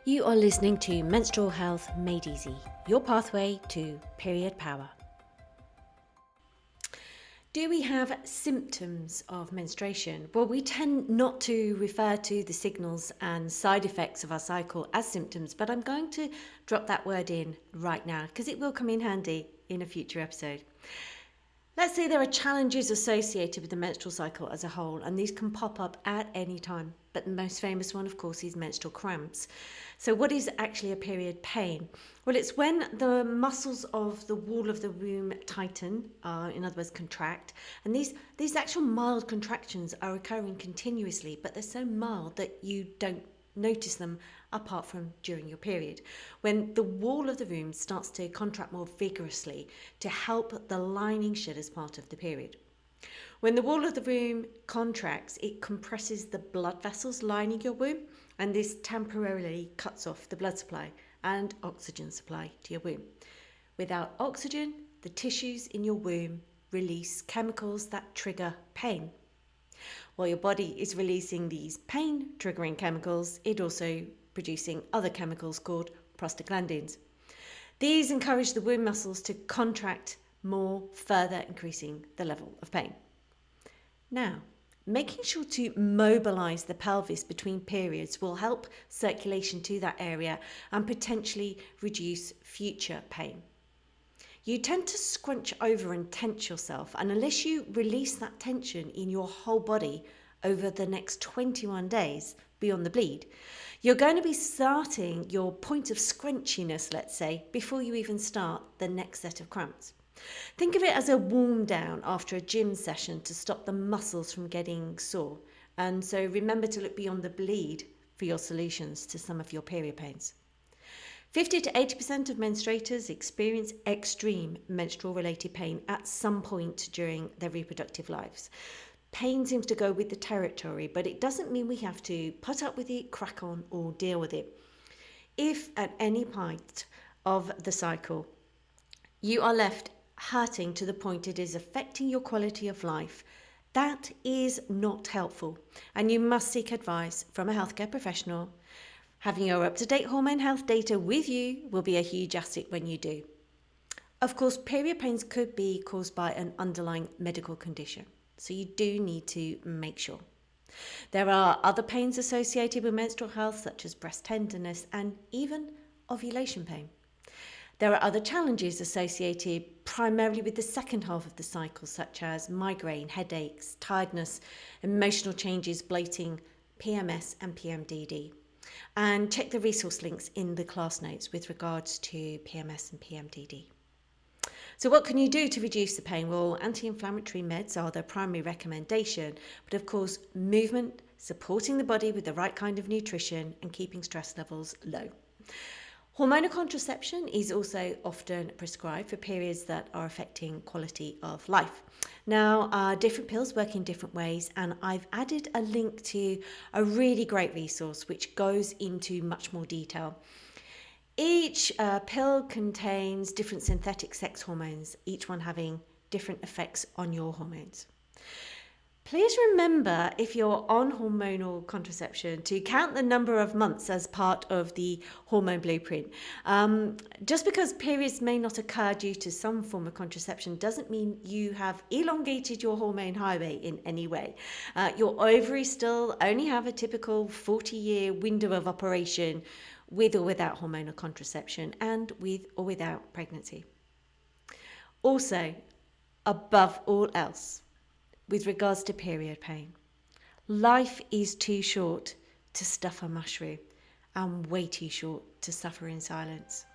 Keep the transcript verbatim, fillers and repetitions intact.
You are listening to Menstrual Health Made Easy, your pathway to period power. Do we have symptoms of menstruation? Well, we tend not to refer to the signals and side effects of our cycle as symptoms, but I'm going to drop that word in right now because it will come in handy in a future episode. Let's say there are challenges associated with the menstrual cycle as a whole, and these can pop up at any time. But the most famous one, of course, is menstrual cramps. So what is actually a period pain? Well, it's when the muscles of the wall of the womb tighten, uh, in other words, contract. And these, these actual mild contractions are occurring continuously, but they're so mild that you don't notice them apart from during your period, when the wall of the womb starts to contract more vigorously to help the lining shed as part of the period. When the wall of the womb contracts, it compresses the blood vessels lining your womb, and this temporarily cuts off the blood supply and oxygen supply to your womb. Without oxygen, the tissues in your womb release chemicals that trigger pain. While your body is releasing these pain-triggering chemicals, it also producing other chemicals called prostaglandins. These encourage the womb muscles to contract more, further increasing the level of pain. Now, making sure to mobilize the pelvis between periods will help circulation to that area and potentially reduce future pain. You tend to scrunch over and tense yourself, and unless you release that tension in your whole body over the next twenty-one days beyond the bleed, you're going to be starting your point of scrunchiness, let's say, before you even start the next set of cramps. Think of it as a warm down after a gym session to stop the muscles from getting sore. And so remember to look beyond the bleed for your solutions to some of your period pains. fifty to eighty percent of menstruators experience extreme menstrual related pain at some point during their reproductive lives. Pain seems to go with the territory, but it doesn't mean we have to put up with it, crack on, or deal with it. If at any point of the cycle you are left hurting to the point it is affecting your quality of life, that is not helpful, and you must seek advice from a healthcare professional. Having your up-to-date hormone health data with you will be a huge asset when you do. Of course, period pains could be caused by an underlying medical condition, so you do need to make sure. There are other pains associated with menstrual health, such as breast tenderness and even ovulation pain. There are other challenges associated primarily with the second half of the cycle, such as migraine, headaches, tiredness, emotional changes, bloating, P M S and P M D D. And check the resource links in the class notes with regards to P M S and P M D D. So what can you do to reduce the pain? Well, anti-inflammatory meds are the primary recommendation, but of course, movement, supporting the body with the right kind of nutrition, and keeping stress levels low. Hormonal contraception is also often prescribed for periods that are affecting quality of life. Now, uh, different pills work in different ways, and I've added a link to a really great resource which goes into much more detail. Each uh, pill contains different synthetic sex hormones, each one having different effects on your hormones. Please remember, if you're on hormonal contraception, to count the number of months as part of the hormone blueprint. Um, just because periods may not occur due to some form of contraception doesn't mean you have elongated your hormone highway in any way. Uh, your ovaries still only have a typical forty-year window of operation with or without hormonal contraception, and with or without pregnancy. Also, above all else, with regards to period pain, life is too short to stuff a mushroom and way too short to suffer in silence.